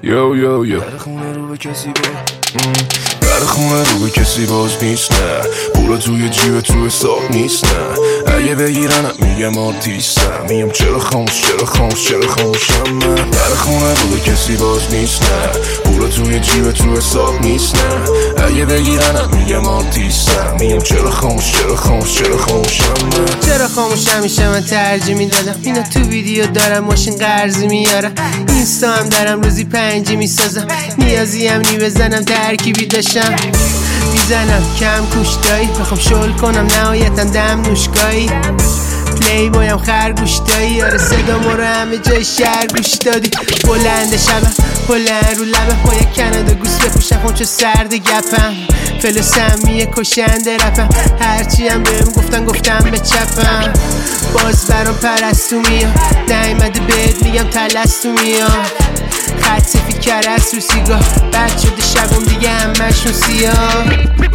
یو یو یو در خونه رو به کسی در خونه رو به کسی باز نیست نه، پولا توی جیب تو حساب نیست نه، اگه بگیرن میگم آرتیستم، میگم چرا خاموش چرا خاموش چرا خاموشم من. در خونه رو به کسی باز نیست نه، پولا توی جیب تو حساب نیست نه، اگه بگیرن میگم آرتیستم، میگم چرا خاموش چرا خاموش چرا خاموشم من. چرا خاموش همیشه من ترجیح میدادم، اینا تو ویدیو دارم ماشین قرضی میارم، اینستا هم دارم روزی 5 میسازم، نیازی هم نی بزنم ترکیبی داشتم میزنم کم کوشتایی، بخوام شل کنم نهایتا دم نوشگاهی، پلی بایم خرگوش دایی، آره صدا ما رو همه جای شهر گوش دادی، بلند شبم بلند رو لبم، با یک کانادا گوس بپوشم خون چه سرد گپم، فلسم میه کشنده رپم، هرچی هم بهم گفتم به چپم، باز برام پرستو میام، نیمده بهت میگم تلستو میام، خط سفید کرست رو سیگار، بد شده شبم دیگه همشون سیاه.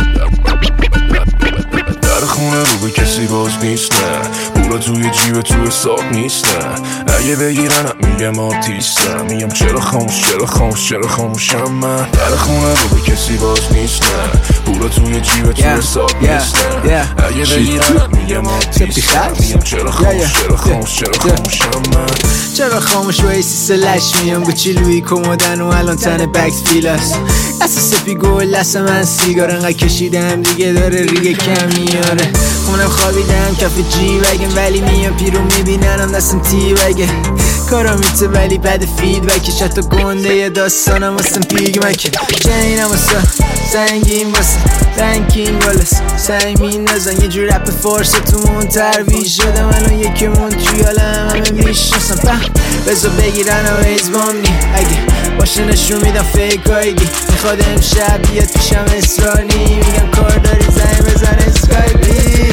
در خونه رو به کسی باز نیست نه، پولا توی جیب تو حساب نیست نه، اگه بگیرن میگم آرتیستم، میگم چرا خاموش چرا خاموش چرا خاموشم من. در خونه رو به کسی باز نیست نه، پولا توی جیب تو حساب نیست نه، اگه بگیرن میگم آرتیستم، میگم چرا خاموش چرا خاموش چرا خاموشم من. چرا خاموش و ایسی سلش میام گوچی لوی کمودن و الان تن بکس فیلاس، اساس پیگو لس من سیگار انقدر کشیدم دیگه داره ریگه کم میاره، خونم خوابیدم کف جی وگم ولی میام پیرو میبیننم دستم تی وگه، کارا میته ولی بد فید وکش حتی گنده یه داستانم واسم پیگ مکه، چنینم واسه سنگین واسه رنکینگ والس سعی نزن یه جور رپ فارس تومون ترویج شدم الان یکیمون توی عالم همه میشناسم، بزا بگیرن و ایزبام نی اگه باشه نشون میدم فیکایگی، میخواد امشب بیاد پیشم اسرانی، میگم کار داری زنگ بزن اسکایپی.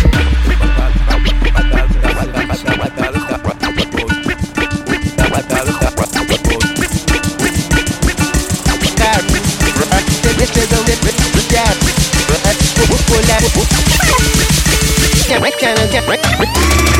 Canada